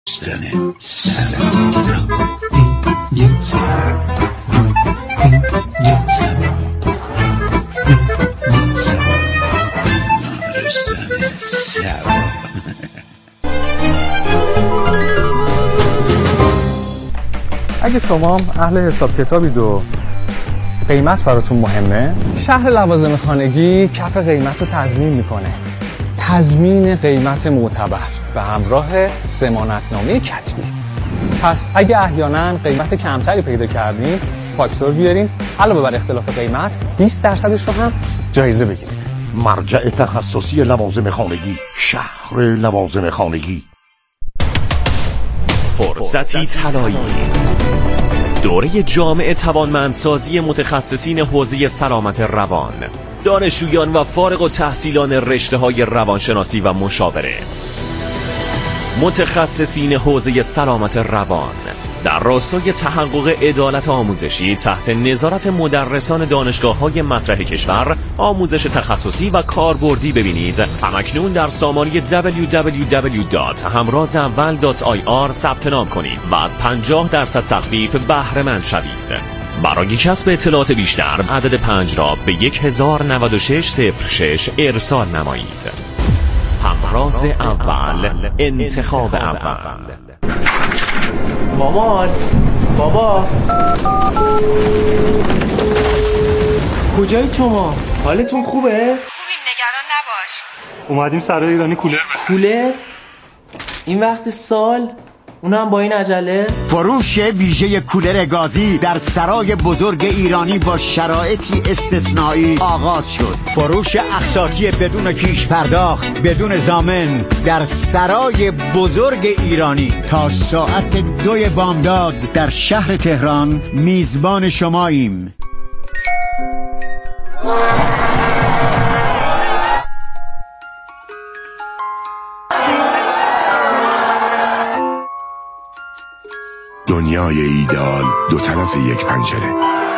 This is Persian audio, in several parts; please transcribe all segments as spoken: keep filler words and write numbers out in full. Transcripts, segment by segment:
Stunning sound from music. اگه شما هم اهل حساب کتابید و قیمت براتون مهمه، شهر لوازم خانگی کف قیمت رو تضمین میکنه. تضمین قیمت معتبر به همراه ضمانتنامه کتبی. پس اگه احیانا قیمت کمتری پیدا کردین، فاکتور بیارین، علاوه بر اختلاف قیمت بیست درصدش رو هم جایزه بگیرید. مرجع تخصصی لوازم خانگی، شهر لوازم خانگی. فرصتی طلایی، دوره جامع توانمندسازی متخصصین حوزه سلامت روان، دانشجویان و فارغ التحصیلان رشته‌های روانشناسی و مشاوره، متخصصین حوزه سلامت روان در راستای تحقق عدالت آموزشی تحت نظارت مدرسان دانشگاه‌های مطرح کشور. آموزش تخصصی و کاربردی ببینید همکنون در سامانه دبلیو دبلیو دبلیو دات همراز اول دات آی آر ثبت نام کنید و از پنجاه درصد تخفیف بهره مند شوید. برای کسب اطلاعات بیشتر عدد پنج را به یک هزار و نود و شش صفر شش ارسال نمایید. همراز اول، انتخاب اول. مامان، بابا، کجایی شما؟ حالتون خوبه؟ خوبیم، نگران نباش. اومدیم سرای ایرانی کولر بخریم. کولر؟ این وقت سال؟ اونم با این عجله؟ فروش ویژه کولر گازی در سرای بزرگ ایرانی با شرایطی استثنایی آغاز شد. فروش اقساطی بدون کیش پرداخت، بدون ضامن در سرای بزرگ ایرانی تا ساعت دوی بامداد در شهر تهران میزبان شماییم. دنیای ایدئال دو طرف یک پنجره.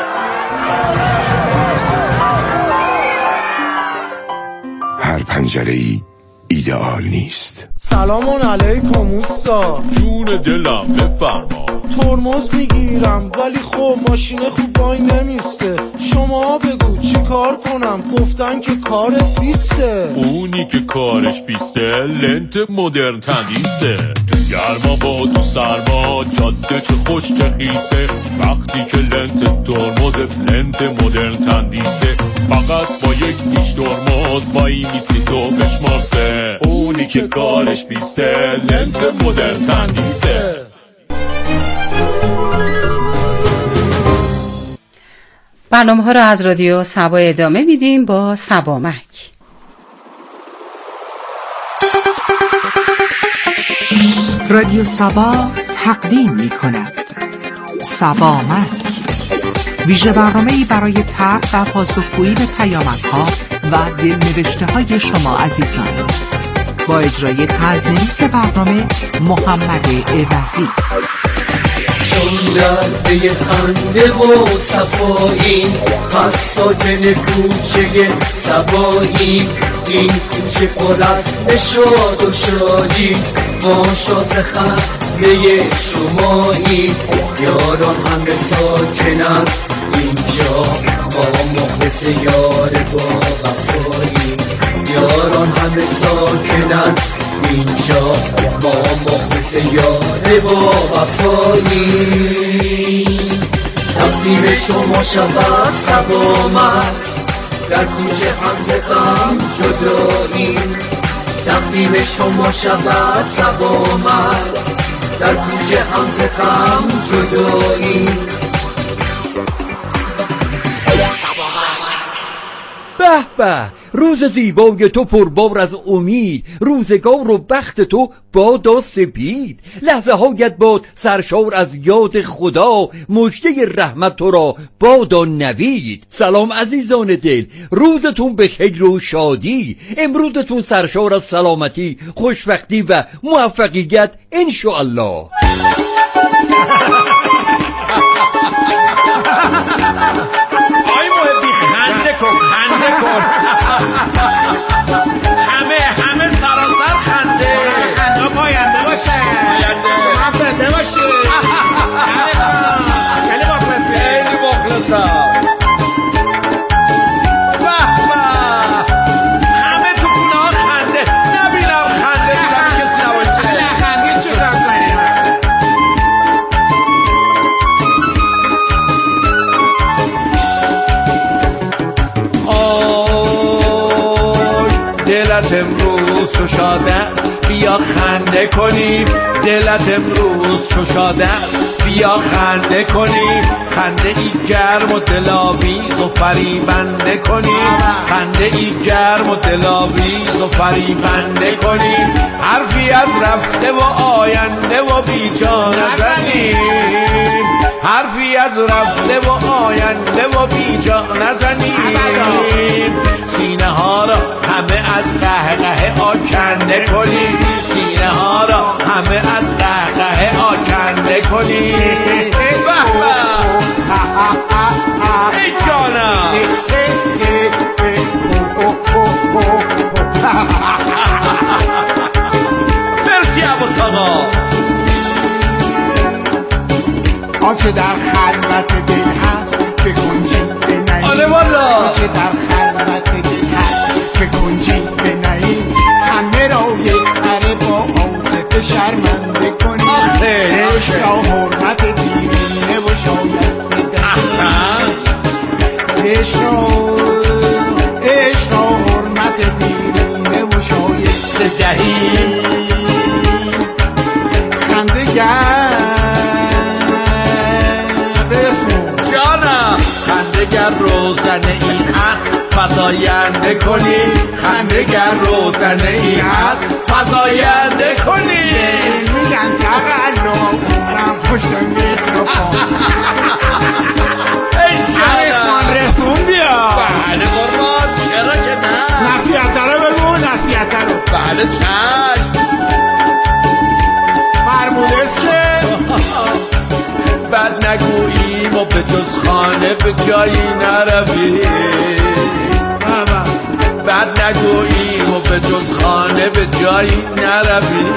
هر پنجره‌ای ایدئال نیست. سلام علیکم اوستا. جون دلم بفرما. ترمز میگیرم ولی خب ماشین خوب وای نمیسته. شما بگو چی کار کنم؟ گفتن که کارت بیسته. اونی که کارش بیسته لنت مدرن تندیسه. تو گرما با تو سرما جاده چه خوش چه خیسه. وقتی که لنت ترمزت لنت مدرن تندیسه. فقط با یک نیش ترمز وای میستی تو بشمارسه. اونی که کارش بیسته لنت مدرن تندیسه. برنامه ها را از رادیو سبا ادامه میدیم با سبامک. رادیو سبا تقدیم می کند سبامک، ویژه برنامه‌ای برای طرح و پاسخگویی به پیامک‌ها و دلنوشته های شما عزیزان، با اجرای تزنویس برنامه محمد عوضی. چون درده خنده و صفایی پس ساکن کوچه سبایی. این کوچه پر از نشاط و شادیست، ما شاد خنده شمایی. یاران همه ساکنن اینجا، ما مخلص یار با وفایی. یاران همه ساکنن اینجا، ما مخلص یار با وفایی. تقدیم شما شود سبامک، در کوچه هم ز غم جدایی. تقدیم شما شود سبامک، در کوچه هم ز غم جدایی. به به، روز زیبای تو پربار از امید، روزگار و بخت تو بادا سپید. لحظه هایت باد سرشار از یاد خدا، مژده رحمت تو را بادا نوید. سلام عزیزان دل، روزتون به خیر و شادی. امروزتون سرشار از سلامتی، خوشبختی و موفقیت انشاءالله. آی محبی خنده کن خنده کن. همه همه سراسر خنده. خنده پاینده باشه. چو شاده است بیا خنده کنیم دلت امروز چو شاده است بیا خنده کنیم خنده ای گرم و دلاویز و فریبنده کنیم خنده ای گرم و دلاویز و فریبنده کنیم حرفی از رفته و آینده و بی جا نزنیم حرفی از رفته و آینده و بی جا نزنیم سینه ها را همه از قهقه آکنده کنیم سینه ها را همه از قهقه آکنده کنیم ای جانم مرسی عباس آقا آنچه در خلوت دل هست بکن جیب نهیم آره والا آنچه در خلوت دل هست بکن جیب نهیم همه را یک سره با عاطفه شرمنده کنیم عشق را حرمت دیرینه و شایسته دهیم عشق را عشق را حرمت دیرینه و شایسته دهیم خنده گر خندگر روزنه ای هست فزاینده کنی خندگر روزنه ای هست فزاینده کنی میگن تقلا اونم پشت میکروفون ای جانم رسوندی ها بله قربان چرا که نه نصیحت رو بگو نصیحت رو بله چشم فرمودست که بد نگوییم و به جز خانه به جایی نرویم بد نگوییم و به جز خانه به جایی نرویم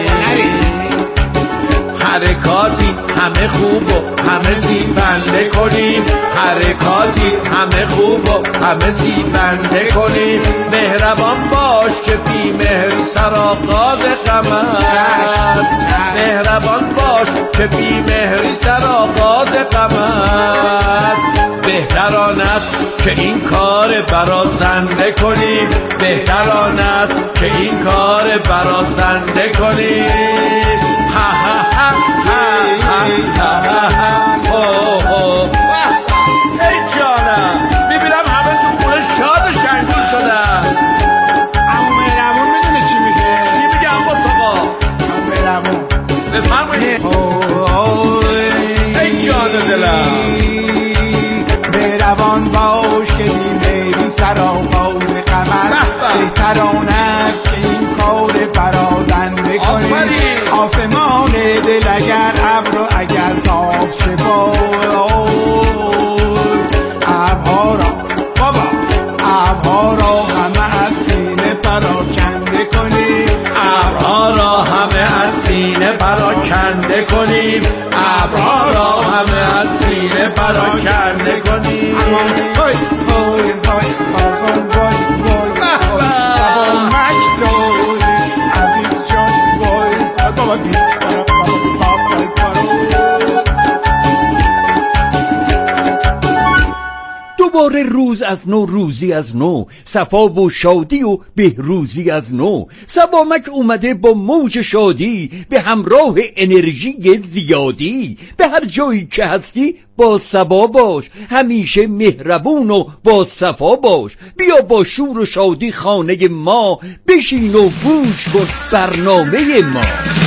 حرکاتی همه خوب و همه زیبنده کنیم حرکاتی همه خوب و همه زیبنده کنیم مهربان باش که بی مهری سرآغاز غم است مهربان باش که بی مهری سرآغاز غم است بهتر آن است که این کار برازنده کنیم بهتر آن است که این کار برازنده کنیم ها ها ها ها ها ها ای جانم میبینم همه تو خونه شاد و شنگول شدن عمو مهربون میدونه چی میگه چی میگه عباس آقا عمو مهربون بفرمایید ای جان دلم مهربان باش که بیمیری سرآغاز قمر بهتر آن است که این کار برازنده کنیم آسمان دل اگر ابر و اگر صاف شه ابرها را بابا ابرها را همه از سینه پراکنده کنیم ابرها را همه از سینه پراکنده کنیم ابرها را همه از سینه پراکنده کنیم امان های های های های های های شبا مک داری عبید جان وای بابا بی پارا پارا پارا پارا دوباره روز از نو روزی از نو صفا و شادی و بهروزی از نو سبامک اومده با موج شادی به همراه انرژی زیادی به هر جایی که هستی با صبا باش همیشه مهربون و با صفا باش بیا با شور و شادی خانه ما بشین و گوش کن برنامه ما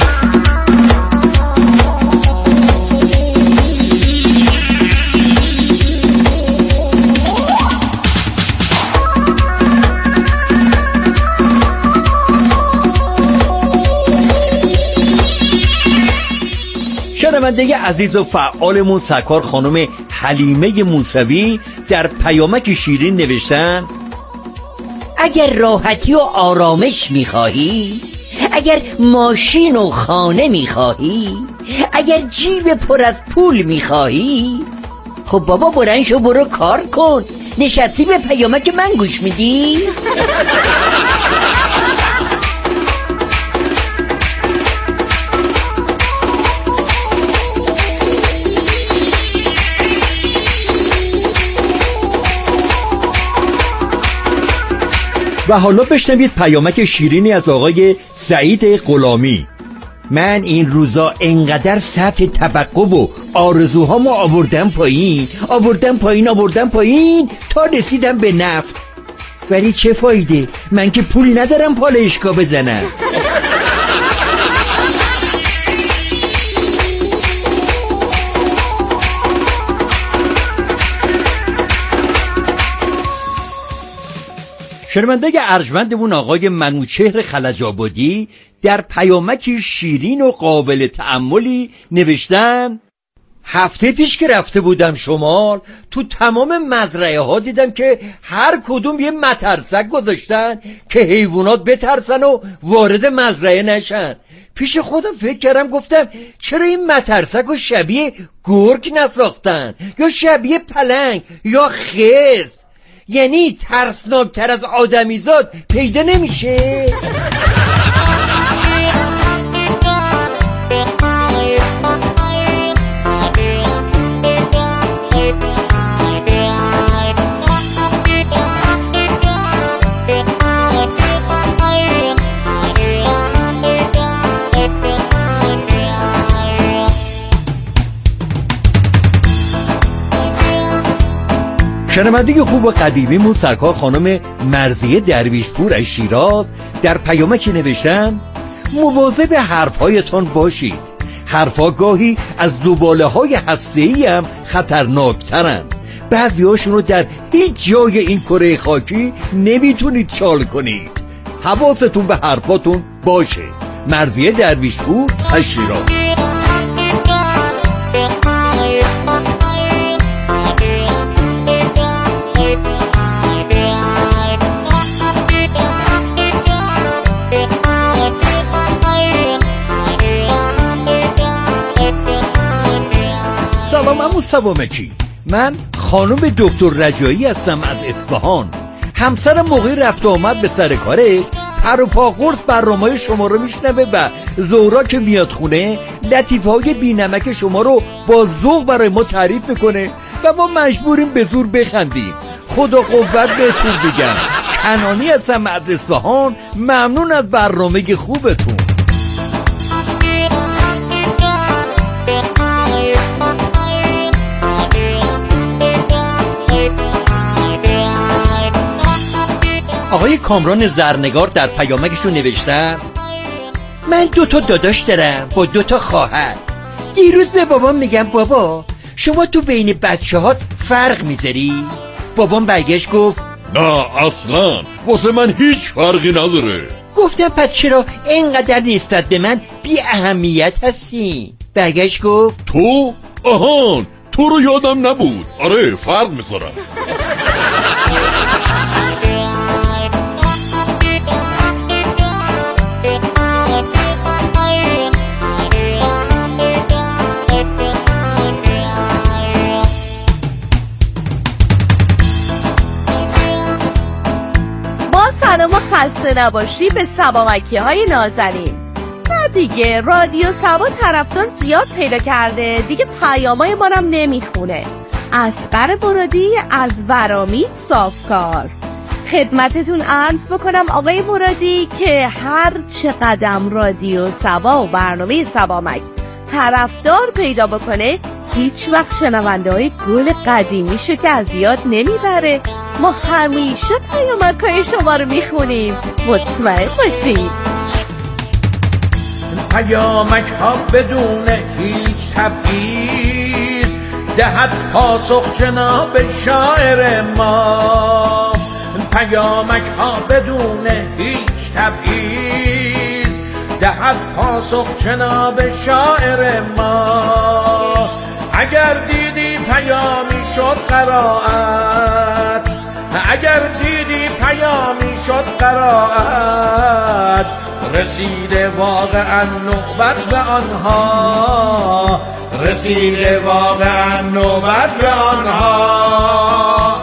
شنونده عزیز و فعالمون سرکار خانم حلیمه موسوی در پیامک شیرین نوشتن اگر راحتی و آرامش میخواهی اگر ماشین و خانه میخواهی اگر جیب پر از پول میخواهی خب بابا بلند شو برو کار کن نشستی به پیامک من گوش میدی؟ و حالا بشنوید پیامک شیرینی از آقای سعید غلامی. من این روزا انقدر سطح توقع و آرزوهامو آوردم پایین آوردم پایین آوردم پایین تا رسیدم به نفت. ولی چه فایده؟ من که پول ندارم پالایشگاه بزنم. شنونده ارجمندمون آقای منوچهر خلج‌آبادی در پیامکی شیرین و قابل تأملی نوشتن: هفته پیش که رفته بودم شمال، تو تمام مزرعه ها دیدم که هر کدوم یه مترسک گذاشتن که حیوانات بترسن و وارد مزرعه نشن. پیش خودم فکر کردم، گفتم چرا این مترسک رو شبیه گرگ نساختن یا شبیه پلنگ یا خرس؟ یعنی ترسناکتر از آدمیزاد پیدا نمیشه؟ شنونده خوب و قدیمیمون سرکار خانم مرضیه درویشپور از شیراز در پیامکی نوشتن: مواظب حرفهایتان باشید. حرفها گاهی از دوباله های هسته‌ای هم خطرناکترن. بعضی هاشون رو در هیچ جای این کره خاکی نمیتونید چال کنید. حواستون به حرفاتون باشه. مرضیه درویشپور از شیراز. سلام عمو سوامکی، من خانم دکتر رجایی هستم از اصفهان. همسرم موقع رفت آمد به سر کارش پر و پا قرص برنامه‌های شما رو میشنوه و زورا که میاد خونه لطیفه‌های بی‌نمک شما رو با ذوق برای ما تعریف میکنه و ما مجبوریم به زور بخندیم. خدا قوت بهتون بگم. کنانی هستم از اصفهان. ممنون از برنامه خوبتون. آقای کامران زرنگار در پیامکشون نوشتن: من دو تا داداش دارم با دو تا خواهر. دیروز به بابام میگم بابا شما تو بین بچه هات فرق میذاری؟ بابام برگشت گفت نه اصلا واسه من هیچ فرقی نداره. گفتم پس چرا اینقدر نسبت به من بی اهمیت هستی؟ برگشت گفت تو؟ آهان تو رو یادم نبود. آره فرق میذارم. سلام و خسته نباشی به سبامکی های نازنین. نه دیگه رادیو سبا طرفدار زیاد پیدا کرده دیگه، پیامای منم نمیخونه. اصغر مرادی از ورامید صافکار. خدمتتون عرض بکنم آقای مرادی که هر چه قدم رادیو سبا و برنامه سبامک طرفدار پیدا بکنه هیچ وقت شنونده های گل قدیمی شو که از یاد نمیبره. ما همیشه پیامک های شما رو میخونیم، مطمئن باشید. پیامک ها بدون هیچ تبعیض دهد پاسخ جناب شاعر ما. پیامک ها بدون هیچ تبعیض دهد پاسخ جناب شاعر ما. اگر دیدی پیامی شد قرائت، اگر دیدی پیامی شد قرائت، رسیده واقعا نوبت به آنها، رسیده واقعا نوبت به آنها.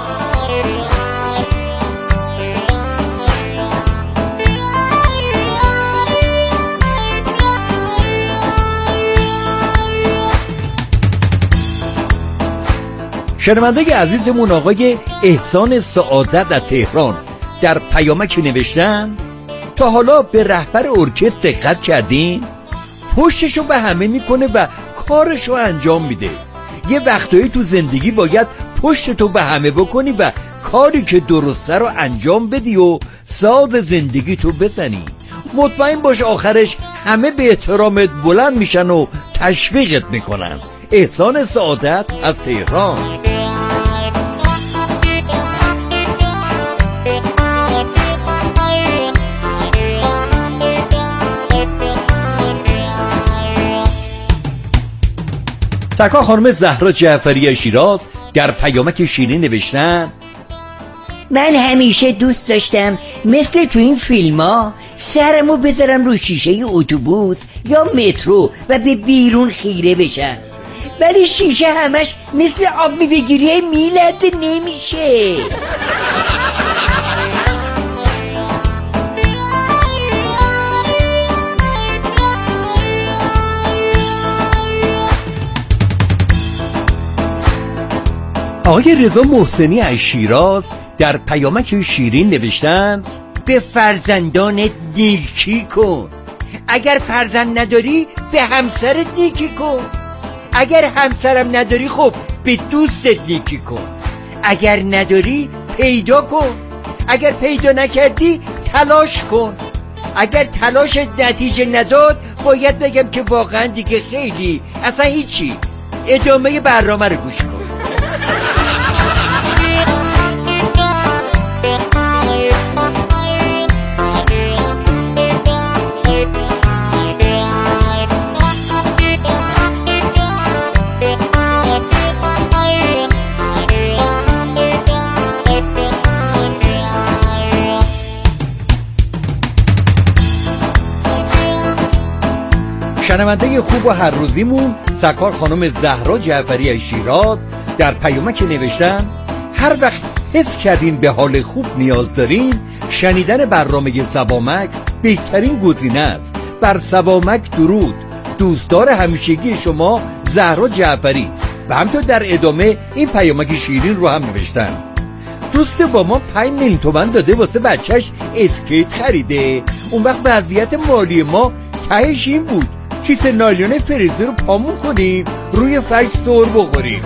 شنونده عزیزمون آقای احسان سعادت در تهران در پیامکی نوشتن تا حالا به رهبر ارکستر دقت کردین؟ پشتشو به همه میکنه و کارشو انجام میده. یه وقتایی تو زندگی باید پشتتو به همه بکنی و کاری که درسته رو انجام بدی و ساز زندگی تو بزنی. مطمئن باش آخرش همه به احترامت بلند میشن و تشویقت میکنن. احسان سعادت از تهران. سرکار خانم زهرا جعفری شیراز در پیامک شیرین نوشتن من همیشه دوست داشتم مثل تو این فیلم ها سرمو بذارم رو شیشه اتوبوس یا مترو و به بیرون خیره بشم، ولی شیشه همش مثل آب میوه‌گیری میلرزه نمیشه. آقای رضا محسنی از شیراز در پیامک شیرین نوشتن به فرزندانت نیکی کن، اگر فرزند نداری به همسرت نیکی کن، اگر همسرم نداری خب به دوستت نیکی کن، اگر نداری پیدا کن، اگر پیدا نکردی تلاش کن، اگر تلاشت نتیجه نداد باید بگم که واقعا دیگه خیلی اصلا هیچی. ادامه برنامه رو گوش کن. شنونده خوب و هر روزیمون سرکار خانم زهرا جعفری از شیراز در پیامک نوشتن هر وقت حس کردین به حال خوب نیاز دارین، شنیدن برنامه سبامک بهترین گزینه است. بر سبامک درود. دوستدار همیشگی شما زهرا جعفری. و همینطور در ادامه این پیامک شیرین رو هم نوشتن دوست با ما پنج میلیون تومن داده واسه بچهش اسکیت خریده، اون وقت وضعیت مالی ما تهش این بود کیسه نایلون فریزر رو پامون کنیم روی فرش سر بخوریم.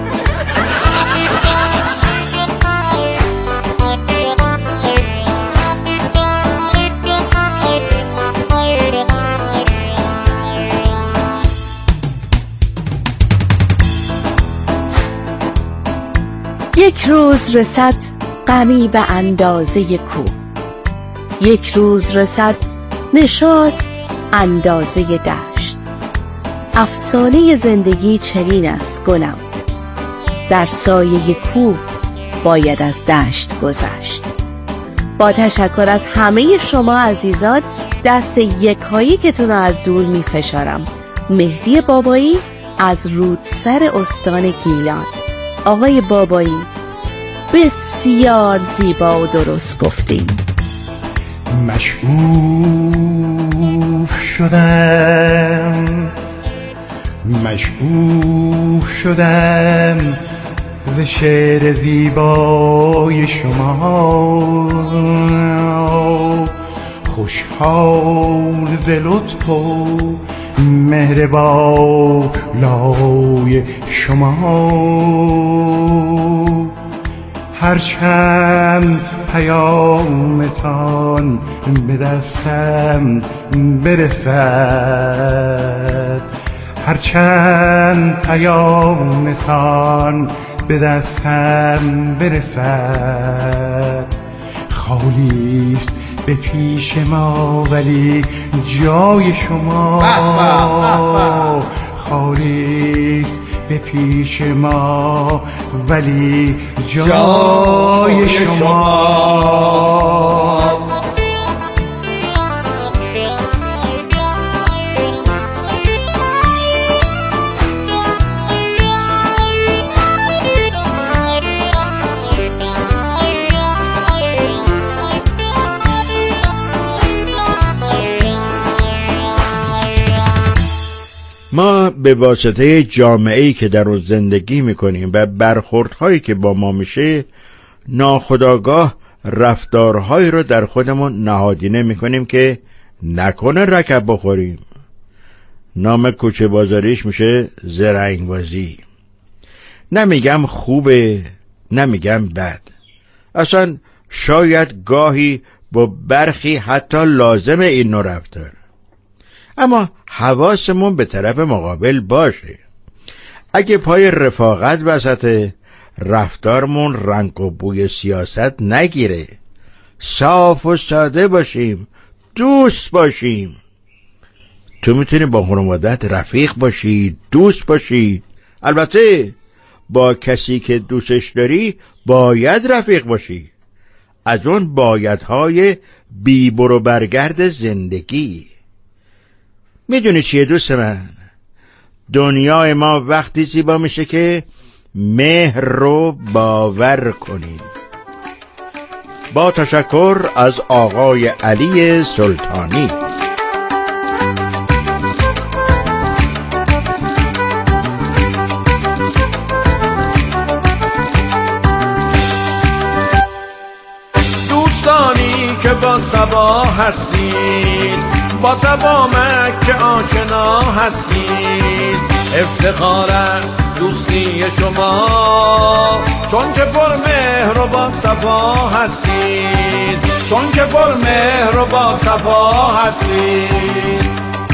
یک روز رسد غمی به اندازه کوه، یک روز رسد نشاط اندازه دشت. افسانه زندگی چنین است گلم، در سایه کوه باید از دشت گذشت. با تشکر از همه شما عزیزان، دست یکهایی که تون از دور می فشارم. مهدی بابایی از رودسر استان گیلان. آقای بابایی بسیار زیبا و درست گفتیم. مشعوف شدم مشعوف شدم ز شعر زیبای شما، خوشحال ز لطف و مهر بالای شما. هرچند پیامتان به دستم برسد، هرچند پیامتان به دستم برسد، خالیست به پیش ما ولی جای شما، خالیست به پیش ما ولی جای شما. ما به واسطه جامعه‌ای که در اون زندگی میکنیم و برخوردهایی که با ما میشه ناخودآگاه رفتارهایی رو در خودمون نهادینه میکنیم که نکنه رکب بخوریم. نام کوچه بازاریش میشه زرنگ بازی. نمیگم خوبه، نمیگم بد، اصلا شاید گاهی با برخی حتی لازم این نوع رفتار، اما حواسمون به طرف مقابل باشه. اگه پای رفاقت وسط، رفتارمون رنگ و بوی سیاست نگیره، صاف و ساده باشیم، دوست باشیم. تو میتونی با خانوادت رفیق باشی، دوست باشی. البته با کسی که دوستش داری باید رفیق باشی، از اون بایدهای بی برو برگرد زندگی. میدونی چیه دوست من؟ دنیای ما وقتی زیبا میشه که مهر رو باور کنیم. با تشکر از آقای علی سلطانی. دوستانی که با صبا هستین، با صبا مکه آشنا هستین، افتخار است دوستی شما، چون که پر مهر و با صفا هستین، چون که پر مهر و با صفا هستین.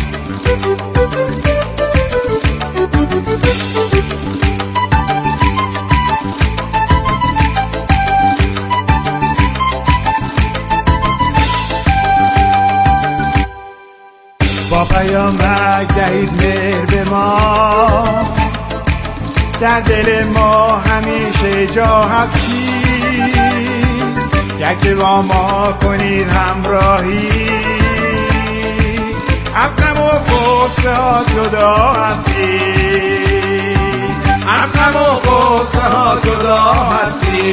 با پیامک دهید مهر به ما، در دل ما همیشه جا هستی، یک با ما کنید همراهی، از غم و غصه ها جدا هستی، از غم و غصه ها جدا هستی،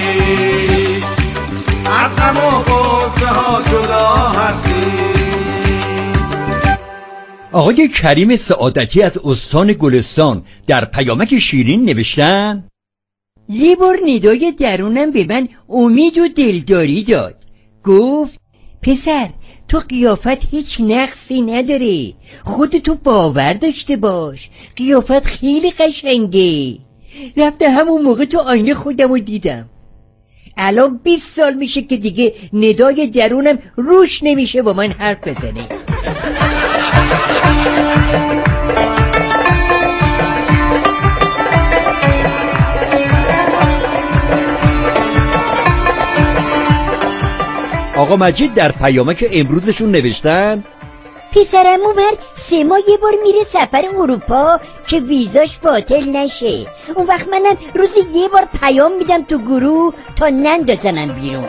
از غم و غصه ها جدا هستی. آقای کریم سعادتی از استان گلستان در پیامک شیرین نوشتن: یه بار ندای درونم به من امید و دلداری داد. گفت پسر، تو قیافت هیچ نقصی نداره، خودتو باور داشته باش، قیافت خیلی قشنگه. رفته همون موقع تو آینه خودمو دیدم. الان بیست سال میشه که دیگه ندای درونم روش نمیشه با من حرف بزنه. آقا مجید در پیامک امروزشون نوشتن: پسرمو بر سه ماه یه بار میره سفر اروپا که ویزاش باطل نشه. اون وقت منم روزی یه بار پیام میدم تو گروه تا نندازنم بیرون.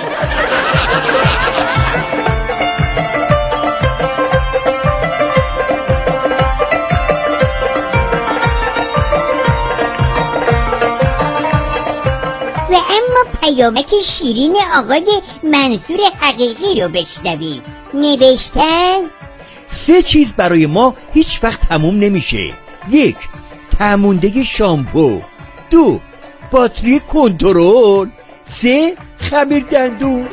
و اما پیامک شیرین آقای منصور حقیقی رو بشنویم. نوشتن: سه چیز برای ما هیچ وقت تموم نمیشه. یک، تموندگی شامپو. دو، باتری کنترل. سه، خمیر دندون.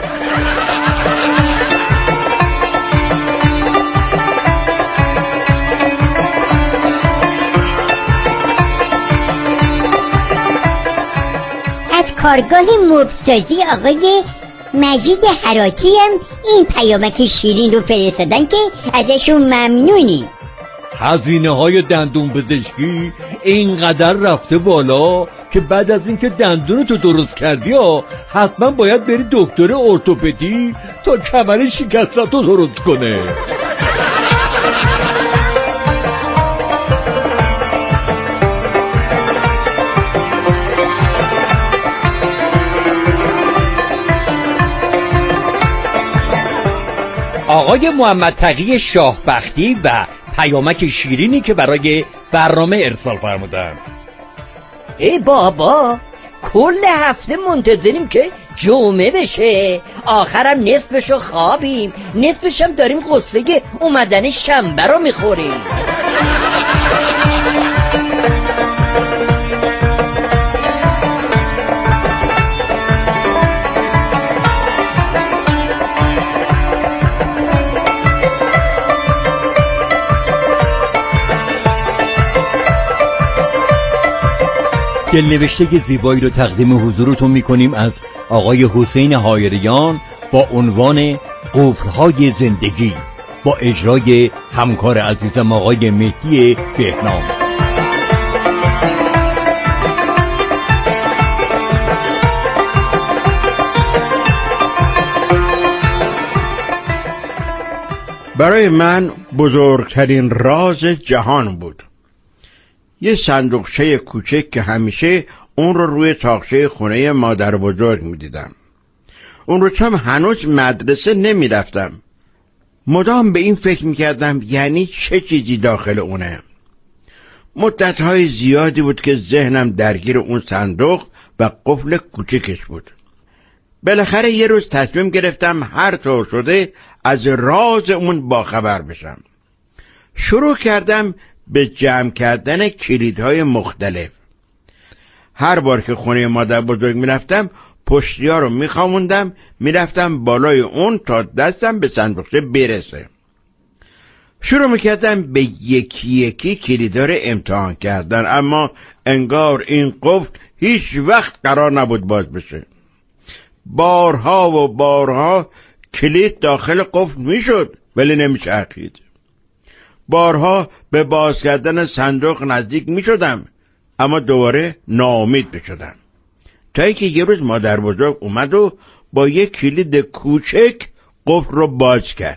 کارگاه مبسازی آقای مجید حراکی هم این پیامک شیرین رو فرستادن که ازشون ممنونی. هزینه های دندون پزشکی اینقدر رفته بالا که بعد از اینکه دندون تو درست کردی ها حتما باید بری دکتر ارتوپدی تا کمر شکست رو درست کنه. آقای محمد تقی شاهبختی و پیامک شیرینی که برای برنامه ارسال فرمودن: ای بابا، کل هفته منتظریم که جمعه بشه، آخرم نصفشو خوابیم، نصفشم داریم قصه اومدن شنبه رو میخوریم. دلنوشته زیبایی رو تقدیم حضورتون میکنیم از آقای حسین هایریان با عنوان قفل‌های زندگی با اجرای همکار عزیزم آقای مهدی بهنام. برای من بزرگترین راز جهان بود یه صندوقچه کوچک که همیشه اون رو روی تاقچه خونه مادر بزرگ می دیدم. اون رو چون هنوز مدرسه نمی رفتم مدام به این فکر می کردم یعنی چه چیزی داخل اونه. مدتهای زیادی بود که ذهنم درگیر اون صندوق و قفل کوچکش بود. بالاخره یه روز تصمیم گرفتم هر طور شده از راز اون باخبر بشم. شروع کردم به جمع کردن کلیدهای مختلف. هر بار که خونه مادر بزرگ می رفتم پشتی‌ها رو می خوابوندم، می رفتم بالای اون تا دستم به صندوقچه برسه. شروع می کردم به یکی یکی کلیدها رو امتحان کردن، اما انگار این قفل هیچ وقت قرار نبود باز بشه. بارها و بارها کلید داخل قفل می شد ولی نمی چرخید. بارها به باز کردن صندوق نزدیک می شدم اما دوباره ناامید بشدم، تا اینکه یه روز مادر بزرگ اومد و با یک کلید کوچک قفل رو باز کرد.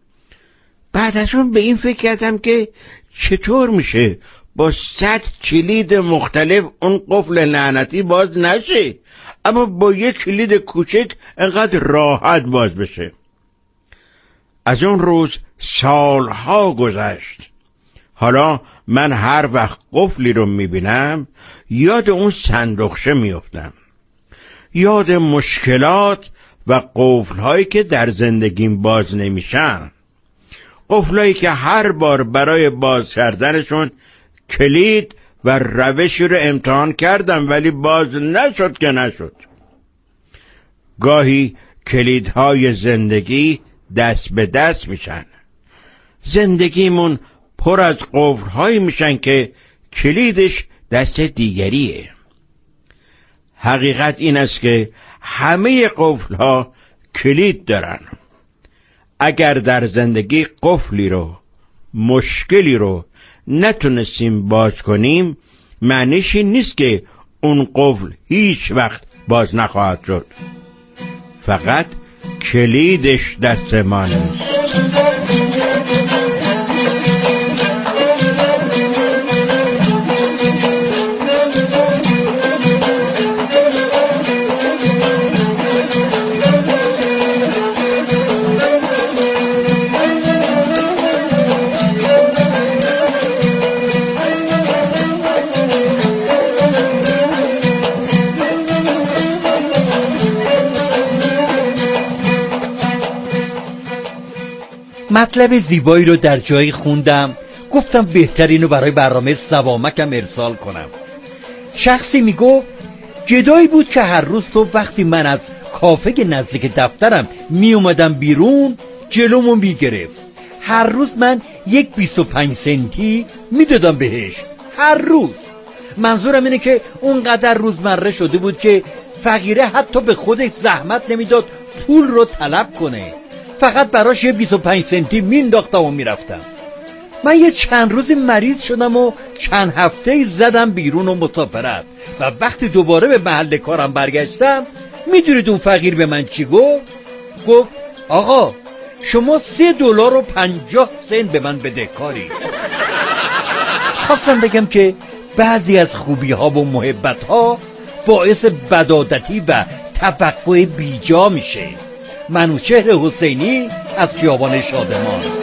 بعد از اون به این فکر کردم که چطور میشه با صد کلید مختلف اون قفل لعنتی باز نشه اما با یک کلید کوچک انقدر راحت باز بشه. از اون روز سالها گذشت. حالا من هر وقت قفلی رو میبینم یاد اون صندوقچه میافتم، یاد مشکلات و قفلهایی که در زندگیم باز نمیشن، قفلهایی که هر بار برای باز کردنشون کلید و روشی رو امتحان کردم ولی باز نشد که نشد. گاهی کلیدهای زندگی دست به دست میشن. زندگیمون پر از قفل‌هایی میشن که کلیدش دست دیگریه. حقیقت این است که همه قفل‌ها کلید دارن. اگر در زندگی قفلی رو، مشکلی رو نتونستیم باز کنیم، معنیش این نیست که اون قفل هیچ وقت باز نخواهد شد. فقط کلیدش دست ما نیست. مطلب زیبایی رو در جایی خوندم، گفتم بهترینو برای برنامه سوامکم ارسال کنم. شخصی میگفت جدایی بود که هر روز صبح وقتی من از کافه نزدیک دفترم می اومدم بیرون جلومو میگرفت. هر روز من یک بیست و پنج سنتی میدادم بهش، هر روز. منظورم اینه که اونقدر روزمره شده بود که فقیره حتی به خودش زحمت نمیداد پول رو طلب کنه، فقط براش یه بیست و پنج سنتی مینداختم و میرفتم. من یه چند روزی مریض شدم و چند هفته زدم بیرون و مسافرت و وقتی دوباره به محل کارم برگشتم میدونید اون فقیر به من چی گفت؟ گفت آقا شما سه دلار و پنجاه سنت به من بدهکاری. خواستم بگم که بعضی از خوبی ها و محبت ها باعث بدعادتی و توقع بیجا میشه. منوچهر حسینی از خیابان شادمان.